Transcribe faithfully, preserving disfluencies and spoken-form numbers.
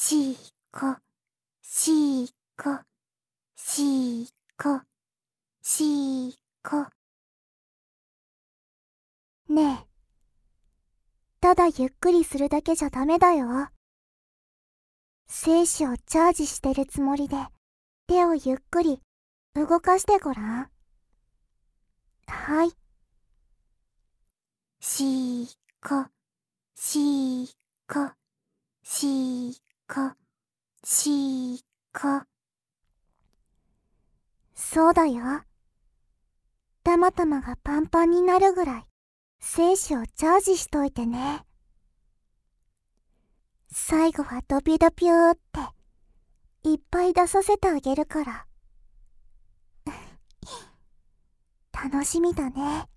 しーこ、しーこ、しーこ、しーこ。ねえ、ただゆっくりするだけじゃダメだよ。精子をチャージしてるつもりで、手をゆっくり動かしてごらん。はい。しーこ、しーこ、しーこ、しーこ。そうだよ。たまたまがパンパンになるぐらい精子をチャージしといてね。最後はドピドピューっていっぱい出させてあげるから。楽しみだね。